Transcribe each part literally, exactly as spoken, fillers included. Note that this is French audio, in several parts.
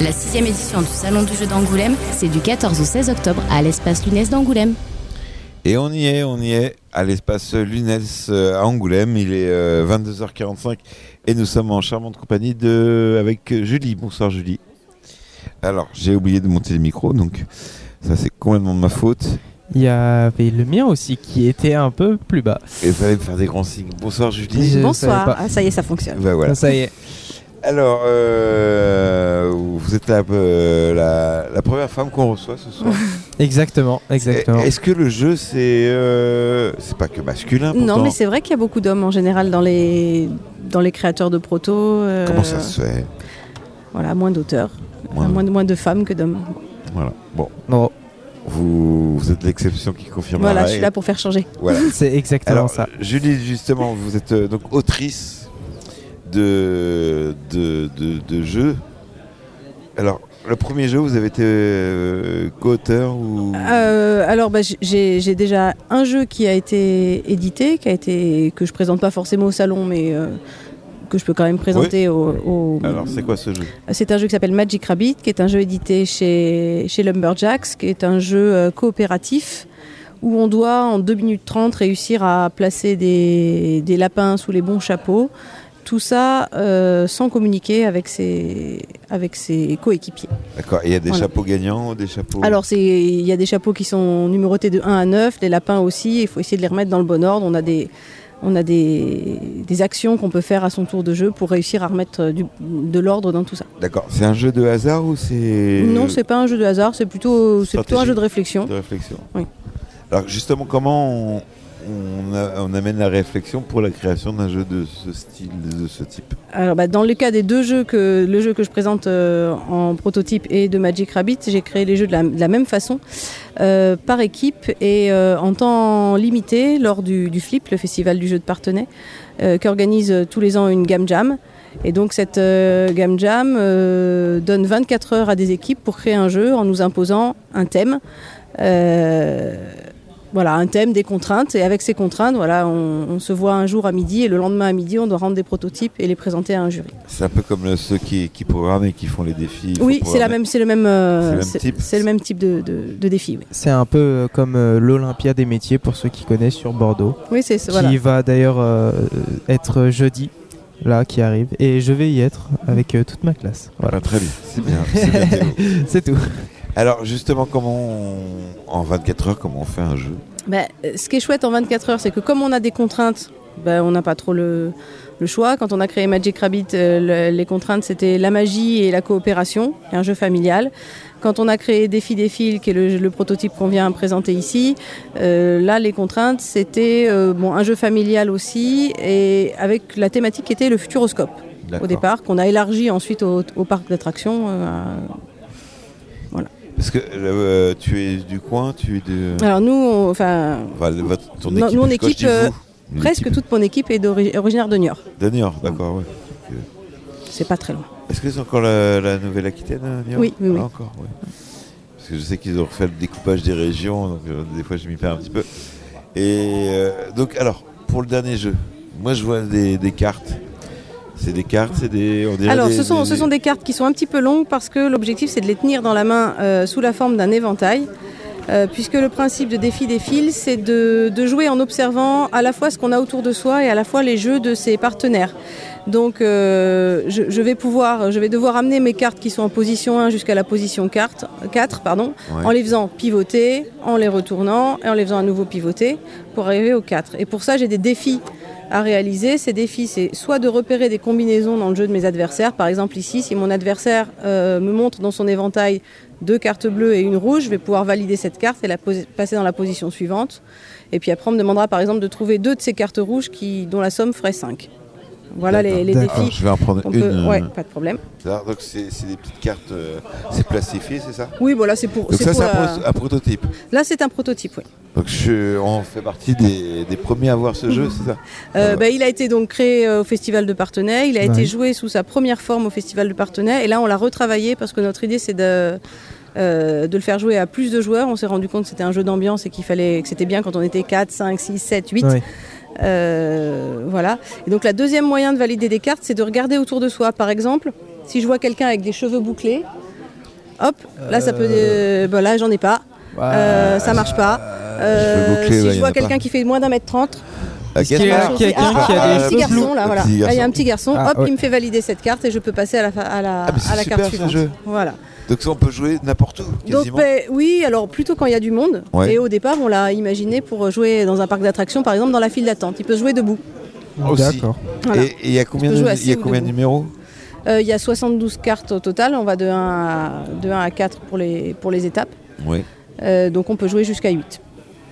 La sixième édition du Salon du jeu d'Angoulême, c'est du quatorze au seize octobre à l'espace Lunès d'Angoulême. Et on y est, on y est, à l'espace Lunès à Angoulême. Il est euh, vingt-deux heures quarante-cinq et nous sommes en charmante compagnie de... avec Julie. Bonsoir Julie. Alors, j'ai oublié de monter le micro, donc ça c'est complètement de ma faute. Il y avait le mien aussi qui était un peu plus bas. Et vous allez me faire des grands signes. Bonsoir Julie. Je Bonsoir. Ah, ça y est, ça fonctionne. Ben voilà. Ça y est. Alors, euh, vous êtes la, euh, la, la première femme qu'on reçoit ce soir. Exactement, exactement. Est-ce que le jeu, c'est euh, c'est pas que masculin pourtant? Non, mais c'est vrai qu'il y a beaucoup d'hommes en général dans les, dans les créateurs de proto. Euh, Comment ça se fait? Voilà, moins d'auteurs. Moins, moins, de, moins de femmes que d'hommes. Voilà, bon. Bon. Vous, vous êtes l'exception qui confirme voilà, la règle. je suis là pour faire changer. Voilà. C'est exactement Alors, ça. Julie, justement, vous êtes euh, donc autrice de, de, de, de jeux. Alors, le premier jeu, vous avez été euh, co-auteur ou... euh, Alors, bah, j'ai, j'ai déjà un jeu qui a été édité, qui a été, que je présente pas forcément au salon, mais euh, que je peux quand même présenter oui. au, au... Alors, c'est quoi ce jeu? C'est un jeu qui s'appelle Magic Rabbit, qui est un jeu édité chez, chez Lumberjacks, qui est un jeu euh, coopératif, où on doit, en deux minutes trente, réussir à placer des, des lapins sous les bons chapeaux. Tout ça euh, sans communiquer avec ses, avec ses coéquipiers. D'accord. Et il y a des voilà. chapeaux gagnants ou des chapeaux... Alors, il y a des chapeaux qui sont numérotés de un à neuf, les lapins aussi. Il faut essayer de les remettre dans le bon ordre. On a des, on a des, des actions qu'on peut faire à son tour de jeu pour réussir à remettre du, de l'ordre dans tout ça. D'accord. C'est un jeu de hasard ou c'est... Non, c'est pas un jeu de hasard. C'est plutôt, c'est plutôt un jeu de réflexion. De réflexion. Oui. Alors, justement, comment on... On, a, on amène la réflexion pour la création d'un jeu de ce style, de ce type? Alors, bah, dans le cas des deux jeux, que, le jeu que je présente euh, en prototype et de Magic Rabbit, j'ai créé les jeux de la, de la même façon, euh, par équipe et euh, en temps limité lors du, du Flip, le festival du jeu de Parthenay, euh, qui organise tous les ans une Game Jam. Et donc cette euh, Game Jam euh, donne vingt-quatre heures à des équipes pour créer un jeu en nous imposant un thème. Euh, Voilà, un thème, des contraintes, et avec ces contraintes, voilà, on, on se voit un jour à midi, et le lendemain à midi, on doit rendre des prototypes et les présenter à un jury. C'est un peu comme le, ceux qui, qui programment et qui font les défis. Oui, c'est, la même, c'est le même, euh, c'est le même c'est, type, c'est le même type de, de, de défi. Oui. C'est un peu comme euh, l'Olympia des métiers, pour ceux qui connaissent, sur Bordeaux. Oui, c'est ça. Qui voilà. va d'ailleurs euh, être jeudi, là, qui arrive. Et je vais y être avec euh, toute ma classe. Voilà, très bien. C'est bien. C'est, bien c'est tout. Alors, justement, comment on, en vingt-quatre heures, comment on fait un jeu? Ben, ce qui est chouette en vingt-quatre heures, c'est que comme on a des contraintes, ben, on n'a pas trop le, le choix. Quand on a créé Magic Rabbit, euh, le, les contraintes, c'était la magie et la coopération, et un jeu familial. Quand on a créé Défi des fils, qui est le, le prototype qu'on vient présenter ici, euh, là, les contraintes, c'était euh, bon, un jeu familial aussi, et avec la thématique qui était le futuroscope, D'accord. au départ, qu'on a élargi ensuite au, au parc d'attractions. Euh, voilà. Parce que euh, tu es du coin, tu es de... Alors nous, on, enfin... enfin votre, ton non, équipe, nous, on équipe, euh, presque équipe. toute mon équipe est d'ori- originaire de Niort. De Niort, d'accord, oui. Okay. C'est pas très loin. Est-ce que c'est encore la, la Nouvelle-Aquitaine, Niort? Oui, oui, oui. Ah, encore, oui. Parce que je sais qu'ils ont refait le découpage des régions, donc euh, des fois je m'y perds un petit peu. Et euh, donc, alors, pour le dernier jeu, moi je vois des, des cartes. C'est des cartes, c'est des... On dirait Alors, des, ce, sont, des, ce sont des cartes qui sont un petit peu longues parce que l'objectif, c'est de les tenir dans la main euh, sous la forme d'un éventail. Euh, puisque le principe de Défi des fils, c'est de, de jouer en observant à la fois ce qu'on a autour de soi et à la fois les jeux de ses partenaires. Donc, euh, je, je, vais pouvoir, je vais devoir amener mes cartes qui sont en position un jusqu'à la position quatre, pardon, ouais. en les faisant pivoter, en les retournant et en les faisant à nouveau pivoter pour arriver au quatre. Et pour ça, j'ai des défis à réaliser. Ces défis, c'est soit de repérer des combinaisons dans le jeu de mes adversaires. Par exemple ici, si mon adversaire euh, me montre dans son éventail deux cartes bleues et une rouge, je vais pouvoir valider cette carte et la poser, passer dans la position suivante. Et puis après, on me demandera par exemple de trouver deux de ces cartes rouges qui, dont la somme ferait cinq. Voilà les, les défis. Je vais en prendre une. Peut... Ouais, pas de problème. Alors, donc c'est, c'est des petites cartes, euh, c'est plastifié, c'est ça? Oui, voilà, c'est pour. Donc c'est ça, pour c'est la... un, pro- un prototype. Là, c'est un prototype, oui. Donc je, on fait partie des, des premiers à voir ce jeu, c'est ça? euh, bah, Il a été donc créé euh, au Festival de Parthenay. Il a ouais. été joué sous sa première forme au Festival de Parthenay. Et là, on l'a retravaillé parce que notre idée, c'est de. Euh, de le faire jouer à plus de joueurs. On s'est rendu compte que c'était un jeu d'ambiance et qu'il fallait, que c'était bien quand on était quatre, cinq, six, sept, huit. Ouais. Euh, voilà. Et donc la deuxième moyen de valider des cartes, c'est de regarder autour de soi. Par exemple, si je vois quelqu'un avec des cheveux bouclés, hop, là ça peut, euh, bah, là j'en ai pas, Ouais. euh, ça marche pas. Euh, Cheveux bouclés, si ouais, je y en vois a quelqu'un pas. qui fait moins d'un mètre trente, Ah, Est-ce qu'il y Gaspard. a quelqu'un ah, qui a ah, des un petit cheveux garçon blonds là, voilà. petit Là, il y a un garçon. petit garçon, Ah, hop, ouais. il me fait valider cette carte et je peux passer à la, à la, Ah, mais c'est à la super, carte ce suivante. jeu. Voilà. Donc ça, on peut jouer n'importe où, Donc quasiment. ben, oui, alors plutôt quand il y a du monde. Ouais. Et au départ, on l'a imaginé pour jouer dans un parc d'attractions, par exemple dans la file d'attente. Il peut se jouer debout. Aussi. D'accord. Voilà. Et et il y a combien peux de, jouer il y a assis ou combien de debout. numéros? Euh, Il y a soixante-douze cartes au total. On va de un à, de un à quatre pour les, pour les étapes. Oui, Euh, donc on peut jouer jusqu'à huit.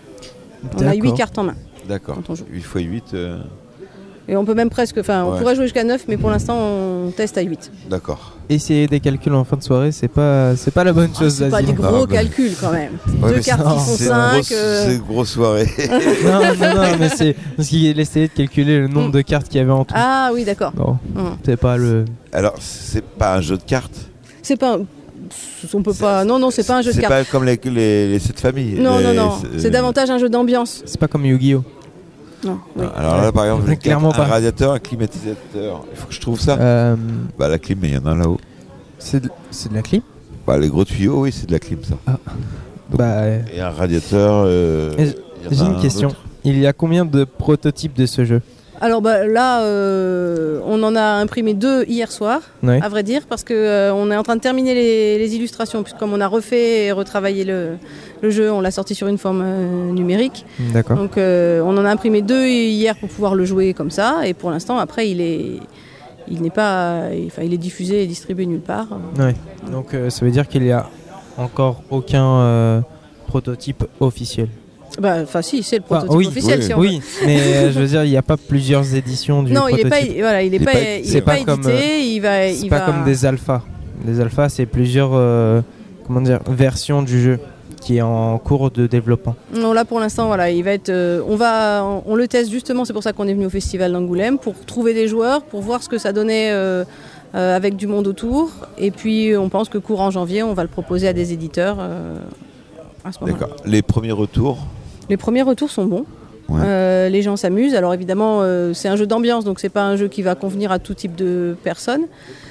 On a huit D'accord. cartes en main. d'accord. Quand on joue. huit fois huit, euh, Et on peut même presque, enfin, on Ouais. pourrait jouer jusqu'à neuf, mais pour l'instant, on teste à huit. d'accord. Essayer des calculs en fin de soirée, c'est pas, c'est pas la bonne chose. C'est pas Zazie. des gros Ah, bah. calculs quand même. Ouais, Deux mais cartes c'est- qui font C'est une cinq. grosse, euh, c'est une grosse soirée. non, non, non, mais c'est parce qu'il essayait de calculer le nombre Mm. de cartes qu'il y avait en tout. Ah oui, d'accord. Non, Hum. c'est pas le. Alors, c'est pas un jeu de cartes. C'est pas. un- On peut pas. Non, non, c'est pas un jeu de C'est cartes. pas comme les, les, les sept familles. Non, Les- non, non. c'est- C'est davantage un jeu d'ambiance. C'est pas comme Yu-Gi-Oh. Non. Oui. Alors là, par exemple, j'ai Clairement un pas. radiateur, un climatisateur. Il faut que je trouve ça. Euh, Bah, la clim, mais il y en a un là-haut. c'est de, c'est de la clim. Bah, les gros tuyaux, oui, c'est de la clim, ça. Donc- Bah, euh, Et un radiateur. euh, Et il y en j'ai a une un question. autre. Il y a combien de prototypes de ce jeu? Alors bah, là, euh, on en a imprimé deux hier soir, Ouais. à vrai dire, parce que euh, on est en train de terminer les, les illustrations, puisque comme on a refait et retravaillé le, le jeu, on l'a sorti sur une forme euh, numérique. D'accord. Donc euh, on en a imprimé deux hier pour pouvoir le jouer comme ça, et pour l'instant, après, il est, il n'est pas, il- enfin, il est diffusé et distribué nulle part. Ouais. Donc euh, ça veut dire qu'il y a encore aucun euh, prototype officiel. Bah, enfin, si, c'est le Enfin, prototype oui, officiel. oui. si on Oui, mais euh, je veux dire, il n'y a pas plusieurs éditions du veut. Non, il prototype. n'est pas, voilà, il est Il est pas, pas- il c'est est pas pas comme, édité. il va, C'est il pas va- comme des alphas. Les alphas, c'est plusieurs euh, comment dire, versions du jeu qui est en cours de développement. Non, là pour l'instant, voilà, il va être. euh, on va, on, on le teste justement. C'est pour ça qu'on est venu au festival d'Angoulême pour trouver des joueurs, pour voir ce que ça donnait euh, euh, avec du monde autour. Et puis, on pense que courant janvier, on va le proposer à des éditeurs euh, à ce moment-là. D'accord. Les premiers retours. Les premiers retours sont bons. Ouais. Euh, les gens s'amusent. Alors évidemment, euh, c'est un jeu d'ambiance, donc c'est pas un jeu qui va convenir à tout type de personnes.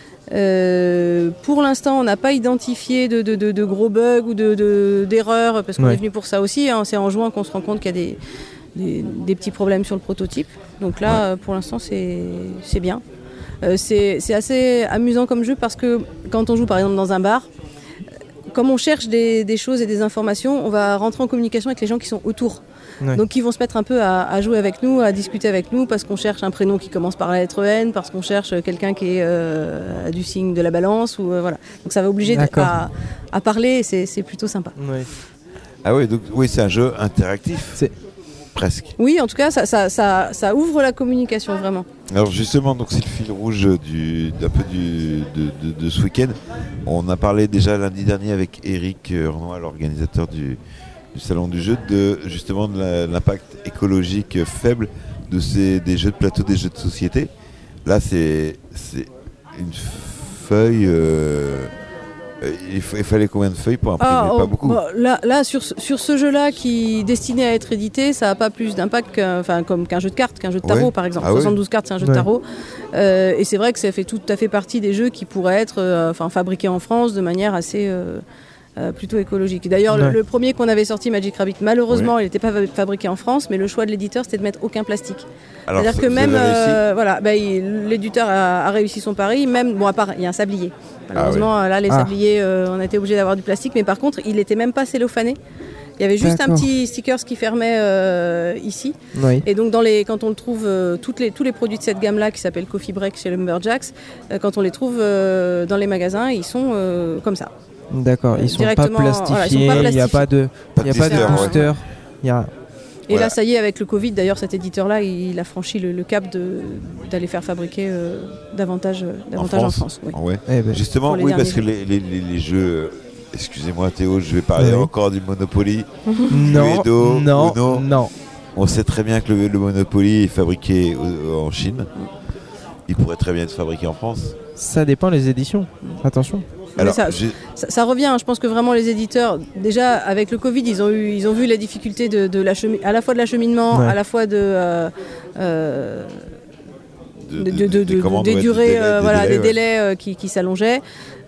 Euh, pour l'instant, on n'a pas identifié de, de- de- de gros bugs ou de- de- d'erreurs, parce qu'on Ouais. est venu pour ça aussi. Hein. C'est en jouant qu'on se rend compte qu'il y a des, des- des petits problèmes sur le prototype. Donc là, Ouais. euh, pour l'instant, c'est c'est bien. Euh, c'est c'est assez amusant comme jeu parce que quand on joue par exemple dans un bar, comme on cherche des, des choses et des informations, on va rentrer en communication avec les gens qui sont autour. Ouais. Donc ils vont se mettre un peu à, à jouer avec nous, à discuter avec nous, parce qu'on cherche un prénom qui commence par la lettre N, parce qu'on cherche quelqu'un qui est euh, du signe de la balance, ou euh, voilà. Donc ça va obliger de- D'accord. à, à parler, et c'est c'est plutôt sympa. Ouais. Ah oui, donc oui, c'est un jeu interactif. C'est- Presque. Oui, en tout cas, ça, ça, ça, ça ouvre la communication vraiment. Alors justement, donc c'est le fil rouge du, d'un peu du, de, de- de ce week-end. On a parlé déjà lundi dernier avec Eric euh, Renoir, l'organisateur du, du salon du jeu, de justement de la- l'impact écologique euh, faible de ces des jeux de plateau, des jeux de société. Là, c'est c'est une feuille. euh, euh, il, fa- il fallait combien de feuilles pour imprimer? Ah, Pas oh, beaucoup. bon, là, là sur, ce- sur ce jeu-là, qui est destiné à être édité, ça n'a pas plus d'impact qu'un, enfin, comme qu'un jeu de cartes, qu'un jeu de tarot Ouais. par exemple. Ah ouais. soixante-douze cartes, c'est un jeu Ouais. de tarot. Euh, et c'est vrai que ça fait tout à fait partie des jeux qui pourraient être euh, enfin, fabriqués en France de manière assez euh, euh, plutôt écologique. D'ailleurs, le, Ouais. le premier qu'on avait sorti, Magic Rabbit, malheureusement, il n'était pas fa- fabriqué en France, mais le choix de l'éditeur, c'était de mettre aucun plastique. Alors, C'est-à-dire ça- que vous même, avez réussi euh, voilà, bah, il- l'éditeur a, a réussi son pari, même, bon, à part, il y a un sablier. Malheureusement, là, les Ah. sabliers, euh, on a été obligé d'avoir du plastique, mais par contre, il n'était même pas cellophané. Il y avait juste un D'accord. petit sticker qui fermait euh, ici. Oui. Et donc, dans les, quand on le trouve, euh, toutes les, tous les produits de cette gamme-là, qui s'appellent Coffee Break chez Lumberjacks, euh, quand on les trouve euh, dans les magasins, ils sont euh, comme ça. D'accord, ils sont pas Directement, voilà, ils sont plastifiés, pas il n'y a plastifiés. pas de, Pas il y a de pas de blister, ouais. booster. Il y a... Et Voilà. là, ça y est, avec le Covid, d'ailleurs, cet éditeur-là, il a franchi le, le cap de- d'aller faire fabriquer euh, davantage, euh, davantage en France. oui. Ah ouais. Eh ben, Justement, Pour les oui, parce que derniers les, les- les- les jeux. euh, Excusez-moi Théo, je vais parler Oui. encore du Monopoly. non, Cluedo, non, Uno. non. On sait très bien que le, le Monopoly est fabriqué au- en Chine. Il pourrait très bien être fabriqué en France. Ça dépend les éditions. Attention. Mais Alors, ça- j'ai- Ça, ça revient, hein. Je pense que vraiment les éditeurs, déjà avec le Covid, ils ont, eu, ils ont vu la difficulté de, de l'achemi- à la fois de l'acheminement, Ouais. à la fois de, euh, euh, de, de- de- des de- commandes, des ouais, durées, délais, euh, des voilà, délais, des ouais. délais euh, qui, qui s'allongeaient. Euh,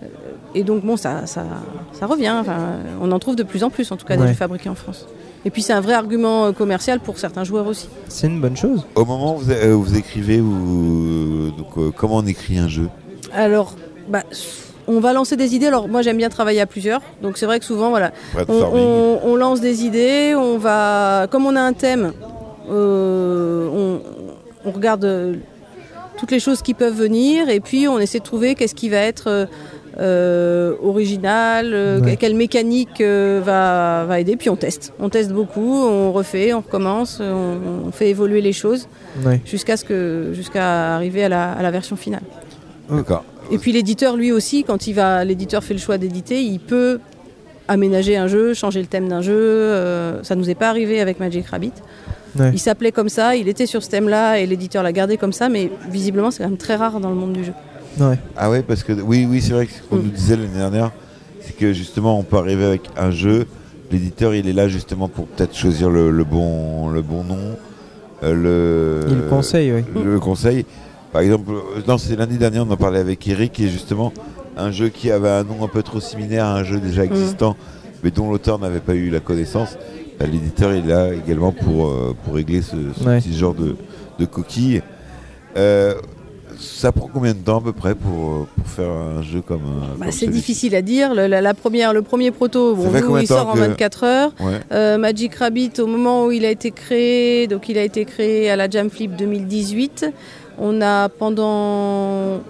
et donc bon, ça, ça, ça revient. Enfin, on en trouve de plus en plus, en tout cas, Ouais. des jeux fabriqués en France. Et puis c'est un vrai argument euh, commercial pour certains joueurs aussi. C'est une bonne chose. Au moment où vous, euh, vous écrivez, vous, donc, euh, comment on écrit un jeu? Alors, bah, on va lancer des idées. Alors moi, j'aime bien travailler à plusieurs. Donc c'est vrai que souvent, voilà, on, Brainstorming. on- on lance des idées. On va, comme on a un thème, euh, on, on regarde euh, toutes les choses qui peuvent venir, et puis on essaie de trouver qu'est-ce qui va être euh, euh, original, euh, Ouais. quelle mécanique euh, va, va aider. Puis on teste. On teste beaucoup, on refait, on recommence, on, on fait évoluer les choses Ouais. jusqu'à ce que, jusqu'à arriver à la, à la version finale. D'accord. Et puis l'éditeur, lui aussi, quand il va, l'éditeur fait le choix d'éditer, il peut aménager un jeu, changer le thème d'un jeu. Euh, ça nous est pas arrivé avec Magic Rabbit. Ouais. Il s'appelait comme ça, il était sur ce thème-là et l'éditeur l'a gardé comme ça, mais visiblement c'est quand même très rare dans le monde du jeu. Ouais. Ah ouais, parce que oui, oui, c'est vrai que ce qu'on Mm. nous disait l'année dernière, c'est que justement, on peut arriver avec un jeu. L'éditeur, il est là justement pour peut-être choisir le, le bon, le bon nom, euh, le. Il conseille, oui. Le conseil. Par exemple, euh, non, c'est lundi dernier, on en parlait avec Eric, et justement, un jeu qui avait un nom un peu trop similaire à un jeu déjà existant, mais dont l'auteur n'avait pas eu la connaissance. Bah, l'éditeur est là également pour, euh, pour régler ce, ce Ouais. petit genre de, de coquille. Euh, ça prend combien de temps à peu près pour, pour faire un jeu comme, euh, Bah, comme c'est celui-ci? difficile à dire. Le, la, la première, le premier proto, bon, Ça fait nous, combien de il temps sort en que- vingt-quatre heures. Ouais. Euh, Magic Rabbit, au moment où il a été créé, donc il a été créé à la Jam Flip deux mille dix-huit. On a pendant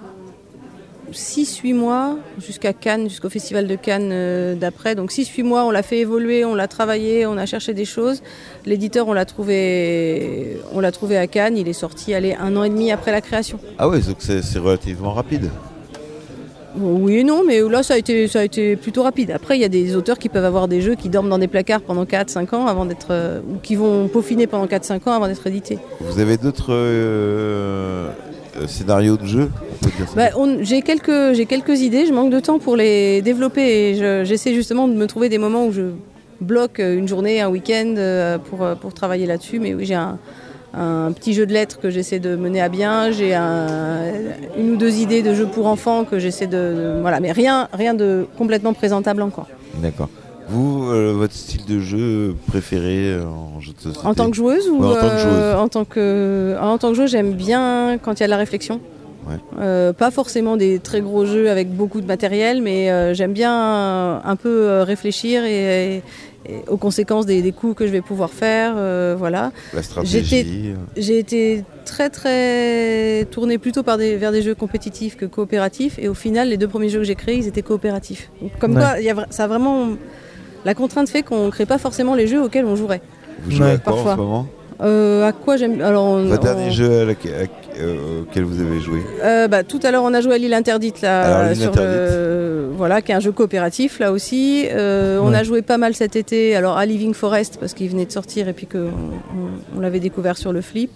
six huit mois, jusqu'à Cannes, jusqu'au festival de Cannes euh, d'après. Donc six huit mois, on l'a fait évoluer, on l'a travaillé, on a cherché des choses. L'éditeur, on l'a trouvé, on l'a trouvé à Cannes. Il est sorti, allez, un an et demi après la création. Ah ouais, donc c'est c'est relativement rapide. Bon, oui et non, mais là, ça a été, ça a été plutôt rapide. Après, il y a des auteurs qui peuvent avoir des jeux qui dorment dans des placards pendant quatre cinq ans avant d'être, euh, ou qui vont peaufiner pendant quatre cinq ans avant d'être édités. Vous avez d'autres euh, euh, scénarios de jeu, on peut dire ça? Bah, on- j'ai quelques, j'ai quelques idées, je manque de temps pour les développer et je- j'essaie justement de me trouver des moments où je bloque une journée, un week-end euh, pour, euh, pour travailler là-dessus. Mais oui, j'ai un, un petit jeu de lettres que j'essaie de mener à bien, j'ai un- une ou deux idées de jeux pour enfants que j'essaie de, de- voilà, mais rien, rien de complètement présentable encore. D'accord. Vous, euh, votre style de jeu préféré euh, en jeu de société? En tant que joueuse ou Ouais, en tant que joueuse. euh, en tant que en tant que joueuse, j'aime bien quand il y a de la réflexion. Ouais. Euh, pas forcément des très gros jeux avec beaucoup de matériel, mais euh, j'aime bien euh, un peu euh, réfléchir et, et- et aux conséquences des, des coups que je vais pouvoir faire. euh, voilà. La stratégie. J'ai été très très tournée plutôt par des, vers des jeux compétitifs que coopératifs, et au final, les deux premiers jeux que j'ai créés, ils étaient coopératifs. Donc, comme Ouais. quoi, il y a, vra- ça a vraiment la contrainte fait qu'on ne crée pas forcément les jeux auxquels on jouerait. Vous jouez Ouais, à quoi en parfois. ce moment? Euh, à quoi j'aime alors on- Votre on- dernier jeu à laquelle- à- euh, auquel vous avez joué? Euh, bah, tout à l'heure on a joué à l'île interdite là, Alors, l'île sur le- voilà, qui est un jeu coopératif là aussi. Euh, On Ouais. a joué pas mal cet été alors à Living Forest parce qu'il venait de sortir et puis qu'on on, on l'avait découvert sur le flip.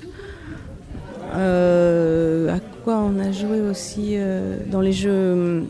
Euh, à quoi on a joué aussi euh, dans les jeux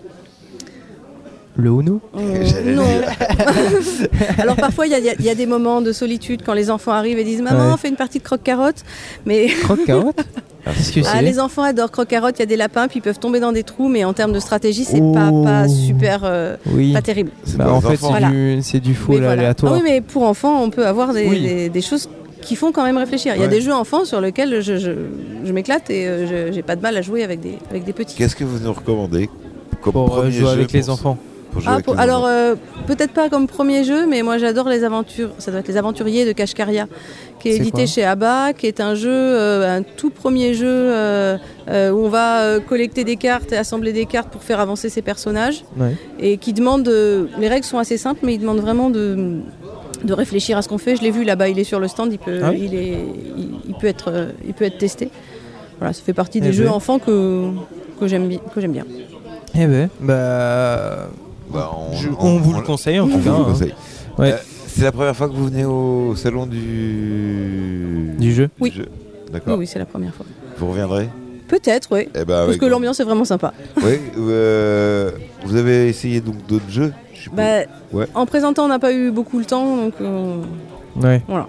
Le Uno. euh, J'allais non. dire. Alors parfois il y, a- il y a- il y a des moments de solitude quand les enfants arrivent et disent maman Ouais. on fait une partie de croque-carotte, mais Croque-carotte. Qu'est-ce que ah, c'est? les enfants adorent croque-carotte, il y a des lapins puis ils peuvent tomber dans des trous, mais en termes de stratégie c'est Oh. pas, pas super, euh, Oui. pas terrible. C'est Bah, pour en les fait, enfants. c'est du, c'est du faux Mais voilà. aléatoire. Ah oui, mais pour enfants, on peut avoir des, Oui. des- des choses qui font quand même réfléchir. Il y a Ouais. des jeux enfants sur lesquels je, je- je m'éclate et euh, je- j'ai pas de mal à jouer avec des, avec des petits. Qu'est-ce que vous nous recommandez comme Pour euh, premier jouer jeu avec les pour- enfants. pour jouer Ah, avec pour- les alors, enfants euh, peut-être pas comme premier jeu, mais moi j'adore les aventures. Ça doit être les aventuriers de Kashkaria, qui est, C'est édité quoi chez Abba, qui est un jeu, euh, un tout premier jeu euh, euh, où on va euh, collecter des cartes et assembler des cartes pour faire avancer ses personnages. Ouais. Et qui demande, euh, les règles sont assez simples, mais il demande vraiment de, de réfléchir à ce qu'on fait. Je l'ai vu là-bas, il est sur le stand, il peut, Ah oui il est, il, il peut être, euh, il peut être testé. Voilà, ça fait partie des Eh jeux ben. enfants que, que j'aime bi- que j'aime bien. Eh ben, bah, Bah, on, je- on vous le conseille en on tout vous cas. le hein. conseille. Ouais. Euh, c'est la première fois que vous venez au salon du, Du jeu. Oui. jeu. Oui, D'accord. oui, c'est la première fois. Vous reviendrez? Peut-être, oui. Eh ben, Parce avec- que l'ambiance est vraiment sympa. Oui. euh, vous avez essayé donc d'autres jeux, je suppose. Bah, Ouais. En présentant, on n'a pas eu beaucoup le temps, donc euh, Ouais. voilà.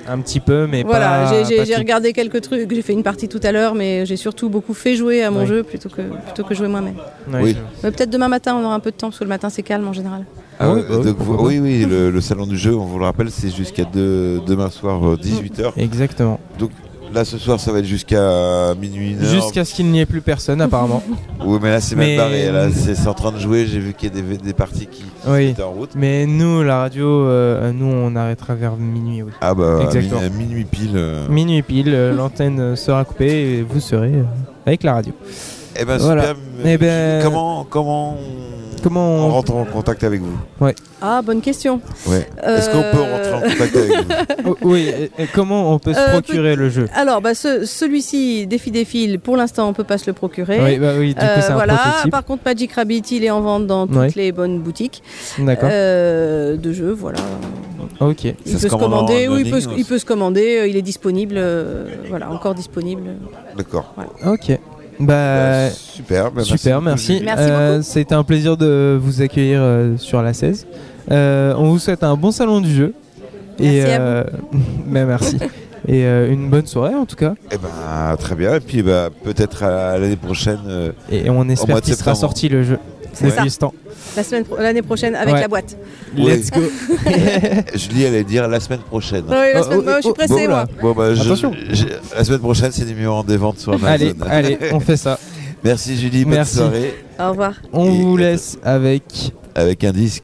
Un petit peu, mais Voilà, pas. j'ai, j'ai, pas j'ai tout. regardé quelques trucs, j'ai fait une partie tout à l'heure, mais j'ai surtout beaucoup fait jouer à mon Oui. jeu plutôt que, plutôt que jouer moi-même. Ouais, Oui. je- Mais peut-être demain matin, on aura un peu de temps, parce que le matin c'est calme en général. Ah, oui, ouais, bah oui, donc, pourquoi oui, oui, le, le salon du jeu, on vous le rappelle, c'est jusqu'à de- demain soir, euh, dix-huit heures. Exactement. Donc là, ce soir, ça va être jusqu'à minuit, une heure. Jusqu'à ce qu'il n'y ait plus personne, apparemment. Oui, mais là, c'est Mais- mal barré. Là, c'est, c'est en train de jouer. J'ai vu qu'il y a des, des parties qui, qui Oui. étaient en route. Mais nous, la radio, euh, nous, on arrêtera vers minuit. Oui. Ah bah, à Exactement. minuit, à minuit pile. euh. Minuit pile, euh, l'antenne euh, sera coupée et vous serez euh, avec la radio. Eh ben, Voilà. super. Eh mais ben- Comment, comment on... Comment on on... rentre en contact avec vous? Ah, bonne question. Ouais. Euh, Est-ce qu'on peut rentrer en contact avec vous? Oh, oui, et- et comment on peut se Euh, procurer le jeu? Alors, bah, ce- celui-ci, Défi des fils, pour l'instant, on peut pas se le procurer. Oui, bah oui, du coup, Euh, c'est un voilà. prototype. Par contre, Magic Rabbit, il est en vente dans toutes Ouais. les bonnes boutiques D'accord. euh, de jeux. Voilà. Ok. Il Ça peut se se commande commander. en Oui, il peut, ligne se- aussi. il peut se commander. euh, Il est disponible. euh, voilà, encore disponible. D'accord. Ok. Bah, Bah, super. Bah, super, merci. beaucoup, Merci Euh, beaucoup. C'était un plaisir de vous accueillir euh, sur la seize. Euh, on vous souhaite un bon salon du jeu. Merci et, à euh, bah, merci. Et euh, une bonne soirée en tout cas. Eh ben, très bien. Et puis, bah, peut-être à l'année prochaine. euh, Et on mois espère de qu'il sera septembre. sorti le jeu. C'est ça. Depuis ce temps. La semaine, pro- l'année prochaine avec Ouais. la boîte. Oui. Let's go. Julie allait dire la semaine prochaine. Oui, la Oh, semaine, oh, moi, je suis oh, pressée, bon, moi. là. Bon, bah, je- Attention. je- la semaine prochaine, c'est numéro en des ventes sur Amazon. Allez, allez, on fait ça. Merci Julie, bonne Merci. soirée. Au revoir. On Et- vous laisse avec Avec un disque.